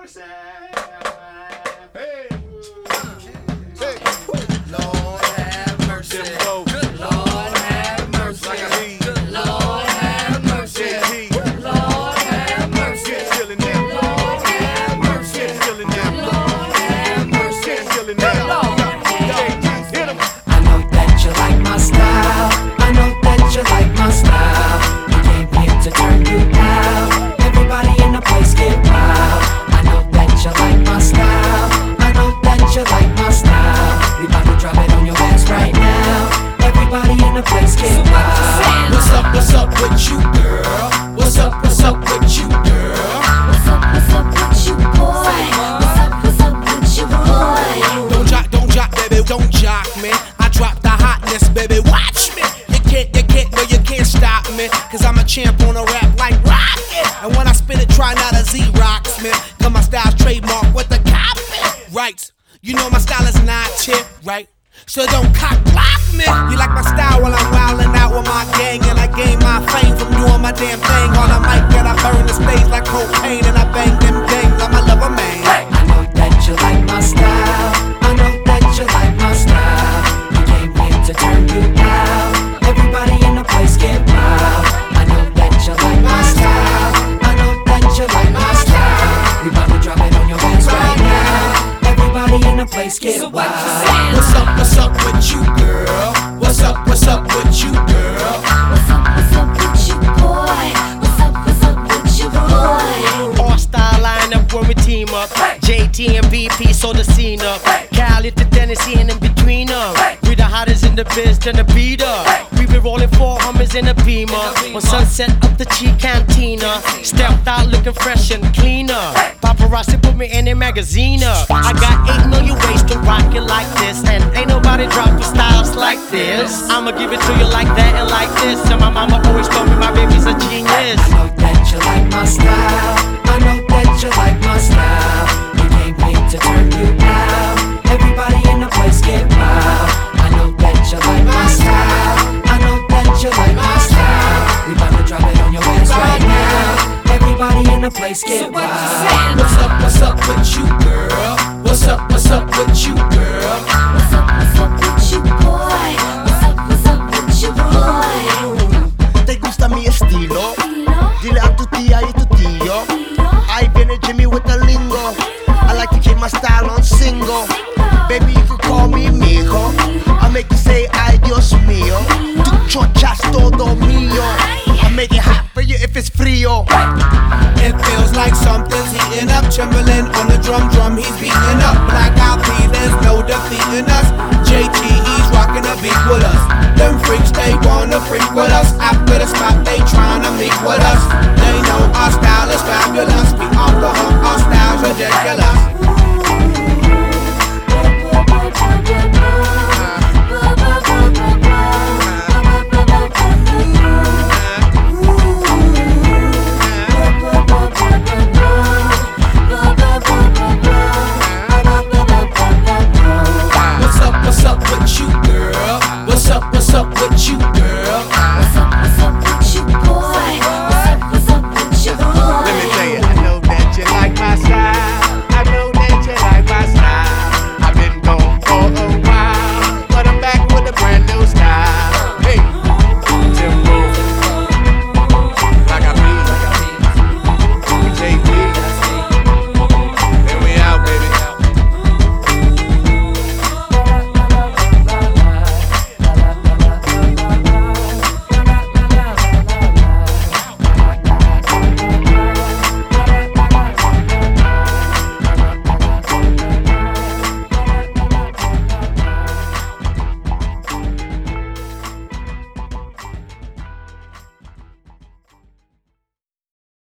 mercy. Hey. Lord have mercy. Good Lord have mercy. Good Lord have mercy. Good Lord have mercy. Good Lord have mercy. Good Lord have mercy. Good Lord have mercy. I know that you like my style. I know that you like my style. You came here to turn you out. Everybody in the place get wild. I know that you like my style. I know that you like my style. We about to drop it on your ass right now. Everybody in the place get wild. What's up with you, girl? What's up with you, girl? What's up with you, boy? What's up with you, boy? Don't jock, baby, don't jock me. I drop the hotness, baby, watch me. You can't stop me. Cause I'm a champ on a rap like rocket. And when I spit it, try not to Z-rocks me. Cause my style's trademark with the copy. Right, you know my style is not cheap, right? So don't cock block me. You like my style while I'm wildin' out with my gang. And I gain my fame from doing my damn thing. On a mic that I burn the stage like cocaine. And I bang them gangs, I'm a lover man. I know that you like my style. I know that you like my style. You came here to turn you out. Everybody in the place get wild. I know that you like my style. I know that you like my style. We about to drop it on your ass right now. Everybody in the place get wild. What's up with you, girl? What's up with you, girl? What's up with you, boy? What's up with you, boy? All star lineup when we team up. JT and BP, so the scene up. Cali to Tennessee and in between them. We the hottest in the biz, then the beat up. We been rolling 4 Hummers in a Beamer. On Sunset up the Chi Cantina. Stepped out looking fresh and cleaner. Paparazzi put me in a magazine up. I got 8 million ways to rock it like this. And ain't nobody dropping styles like this. I'ma give it to you like that and like this. And my mama always told me my baby's a genius. I know that you like my style. I know that you like my style. You came here to turn you out. Everybody in the place get wild. I know that you like my style. I know that you like my style. We about to drop it on your ass right now. Everybody in the place get wild. What's up with you, girl? What's up with you, girl? What's up with you, boy? What's up with you, boy? ¿Te gusta mi estilo? Dile a tu tía y tu tío. Ahí viene Jimmy with the lingo. I like to keep my style on single. Baby, you could call me mijo. I make you say ay Dios mío. Tu chochas todo mío. I make it hot for you if it's frío. It feels like something's heating up. Timberland on the drum, he's beating up. Black Eyed Peas, there's no defeating us. JT, he's rocking the beat with us. Them freaks, they wanna freak with us.